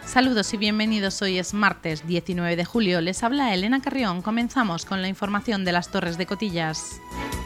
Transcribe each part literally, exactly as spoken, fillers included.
Saludos y bienvenidos, hoy es martes diecinueve de julio, les habla Elena Carrión, comenzamos con la información de las Torres de Cotillas.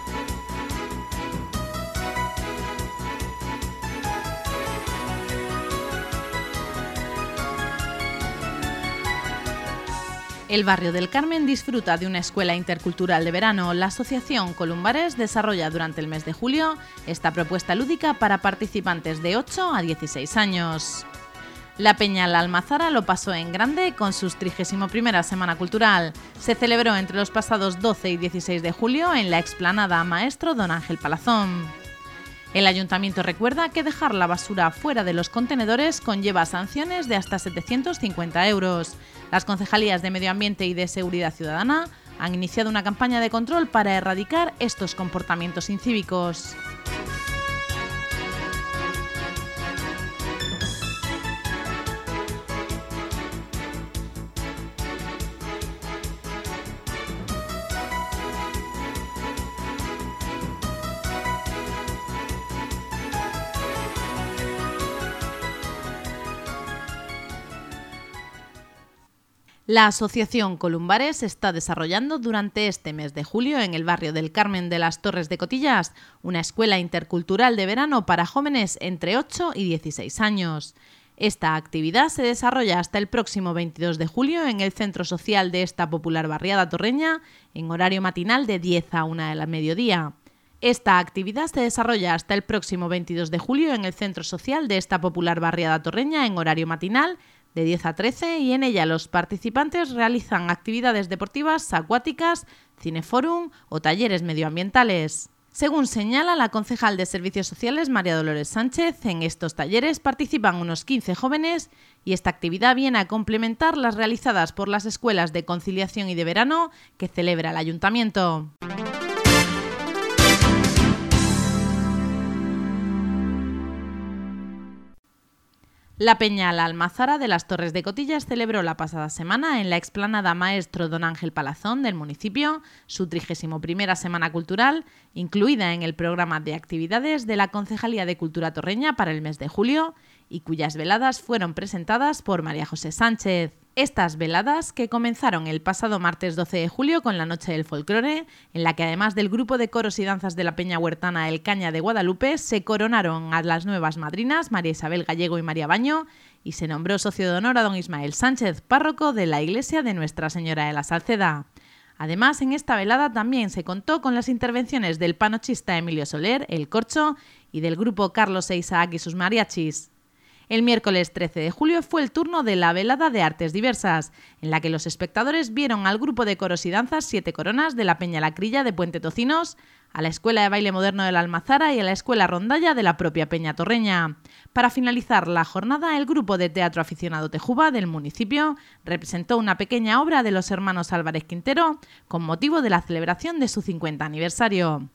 El barrio del Carmen disfruta de una escuela intercultural de verano. La Asociación Columbares desarrolla durante el mes de julio esta propuesta lúdica para participantes de ocho a dieciséis años. La Peña La Almazara lo pasó en grande con su trigésima primera Semana Cultural. Se celebró entre los pasados doce y dieciséis de julio en la explanada Maestro Don Ángel Palazón. El Ayuntamiento recuerda que dejar la basura fuera de los contenedores conlleva sanciones de hasta setecientos cincuenta euros. Las concejalías de Medio Ambiente y de Seguridad Ciudadana han iniciado una campaña de control para erradicar estos comportamientos incívicos. La Asociación Columbares está desarrollando durante este mes de julio en el barrio del Carmen de las Torres de Cotillas una escuela intercultural de verano para jóvenes entre ocho y dieciséis años. Esta actividad se desarrolla hasta el próximo veintidós de julio en el centro social de esta popular barriada torreña en horario matinal de diez a una del mediodía. Esta actividad se desarrolla hasta el próximo veintidós de julio en el centro social de esta popular barriada torreña en horario matinal de diez a trece y en ella los participantes realizan actividades deportivas, acuáticas, cineforum o talleres medioambientales. Según señala la concejal de Servicios Sociales María Dolores Sánchez, en estos talleres participan unos quince jóvenes y esta actividad viene a complementar las realizadas por las escuelas de conciliación y de verano que celebra el Ayuntamiento. La Peña La Almazara de las Torres de Cotillas celebró la pasada semana en la explanada Maestro Don Ángel Palazón del municipio su trigésima primera Semana Cultural, incluida en el programa de actividades de la Concejalía de Cultura Torreña para el mes de julio y cuyas veladas fueron presentadas por María José Sánchez. Estas veladas, que comenzaron el pasado martes doce de julio con la Noche del Folclore, en la que además del grupo de coros y danzas de la Peña Huertana El Caña de Guadalupe, se coronaron a las nuevas madrinas María Isabel Gallego y María Baño y se nombró socio de honor a don Ismael Sánchez, párroco de la iglesia de Nuestra Señora de la Salceda. Además, en esta velada también se contó con las intervenciones del panochista Emilio Soler, El Corcho, y del grupo Carlos e Isaac y sus mariachis. El miércoles trece de julio fue el turno de la velada de artes diversas, en la que los espectadores vieron al grupo de coros y danzas Siete Coronas de la Peña La Crilla de Puente Tocinos, a la Escuela de Baile Moderno de la Almazara y a la Escuela Rondalla de la propia Peña Torreña. Para finalizar la jornada, el grupo de teatro aficionado Tejuba del municipio representó una pequeña obra de los hermanos Álvarez Quintero con motivo de la celebración de su cincuenta aniversario.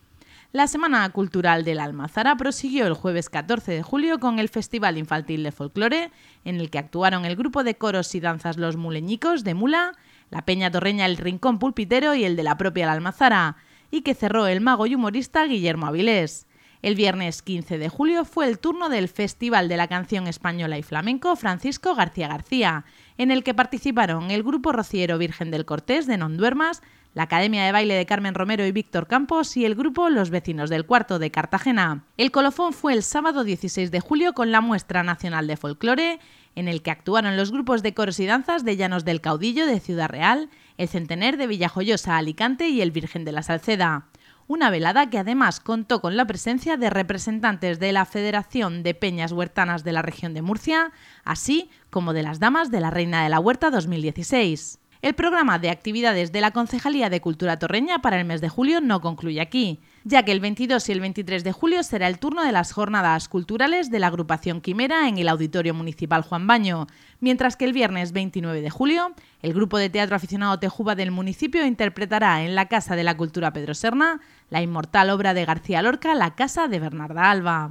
La Semana Cultural de la Almazara prosiguió el jueves catorce de julio con el Festival Infantil de Folclore, en el que actuaron el grupo de coros y danzas Los Muleñicos de Mula, la Peña Torreña El Rincón Pulpitero y el de la propia La Almazara, y que cerró el mago y humorista Guillermo Avilés. El viernes quince de julio fue el turno del Festival de la Canción Española y Flamenco Francisco García García, en el que participaron el grupo rociero Virgen del Cortés de Non Duermas, la Academia de Baile de Carmen Romero y Víctor Campos y el grupo Los Vecinos del Cuarto de Cartagena. El colofón fue el sábado dieciséis de julio con la Muestra Nacional de Folclore, en el que actuaron los grupos de coros y danzas de Llanos del Caudillo de Ciudad Real, el Centener de Villajoyosa Alicante y el Virgen de la Salceda. Una velada que además contó con la presencia de representantes de la Federación de Peñas Huertanas de la región de Murcia, así como de las Damas de la Reina de la Huerta dos mil dieciséis. El programa de actividades de la Concejalía de Cultura Torreña para el mes de julio no concluye aquí, ya que el veintidós y el veintitrés de julio será el turno de las jornadas culturales de la agrupación Quimera en el Auditorio Municipal Juan Baño, mientras que el viernes veintinueve de julio el grupo de teatro aficionado Tejuba del municipio interpretará en la Casa de la Cultura Pedro Serna la inmortal obra de García Lorca, La Casa de Bernarda Alba.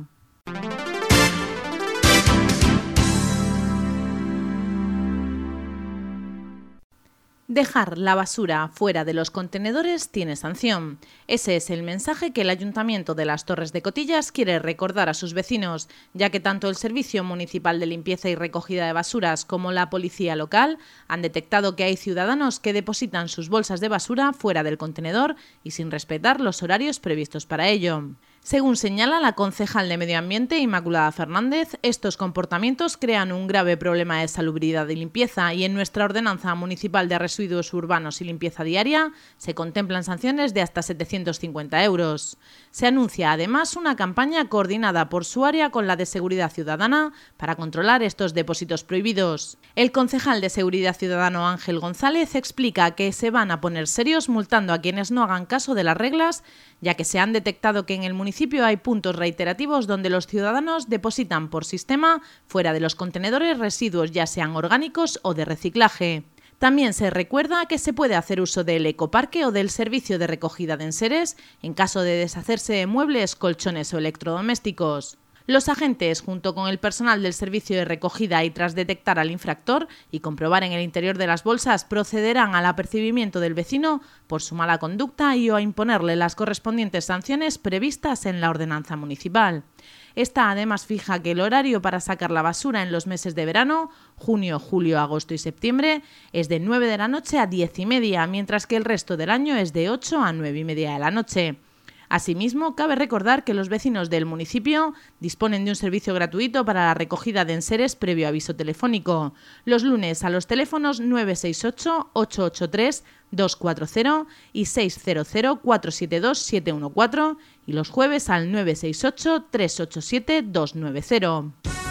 Dejar la basura fuera de los contenedores tiene sanción. Ese es el mensaje que el Ayuntamiento de las Torres de Cotillas quiere recordar a sus vecinos, ya que tanto el Servicio Municipal de Limpieza y Recogida de Basuras como la Policía Local han detectado que hay ciudadanos que depositan sus bolsas de basura fuera del contenedor y sin respetar los horarios previstos para ello. Según señala la concejal de Medio Ambiente, Inmaculada Fernández, estos comportamientos crean un grave problema de salubridad y limpieza y en nuestra Ordenanza Municipal de Residuos Urbanos y Limpieza Diaria se contemplan sanciones de hasta setecientos cincuenta euros. Se anuncia además una campaña coordinada por su área con la de Seguridad Ciudadana para controlar estos depósitos prohibidos. El concejal de Seguridad Ciudadano Ángel González explica que se van a poner serios multando a quienes no hagan caso de las reglas, ya que se han detectado que en el municipio hay puntos reiterativos donde los ciudadanos depositan por sistema fuera de los contenedores residuos ya sean orgánicos o de reciclaje. También se recuerda que se puede hacer uso del ecoparque o del servicio de recogida de enseres en caso de deshacerse de muebles, colchones o electrodomésticos. Los agentes, junto con el personal del servicio de recogida y tras detectar al infractor y comprobar en el interior de las bolsas, procederán al apercibimiento del vecino por su mala conducta y o a imponerle las correspondientes sanciones previstas en la ordenanza municipal. Esta además fija que el horario para sacar la basura en los meses de verano, junio, julio, agosto y septiembre, es de nueve de la noche a diez y media, mientras que el resto del año es de ocho a nueve y media de la noche. Asimismo, cabe recordar que los vecinos del municipio disponen de un servicio gratuito para la recogida de enseres previo aviso telefónico. Los lunes a los teléfonos nueve seis ocho, ocho ocho tres, dos cuatro cero y seis cero cero, cuatro siete dos, siete uno cuatro y los jueves al nueve seis ocho, tres ocho siete, dos nueve cero.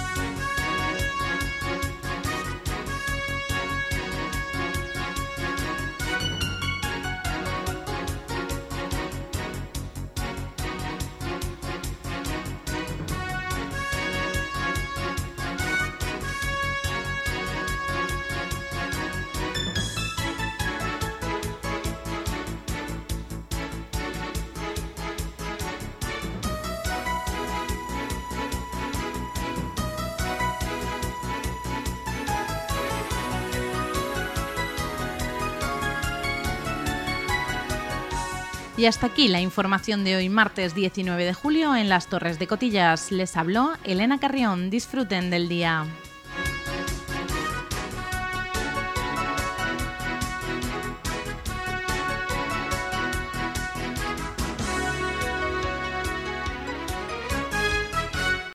Y hasta aquí la información de hoy, martes diecinueve de julio, en las Torres de Cotillas. Les habló Elena Carrión. Disfruten del día.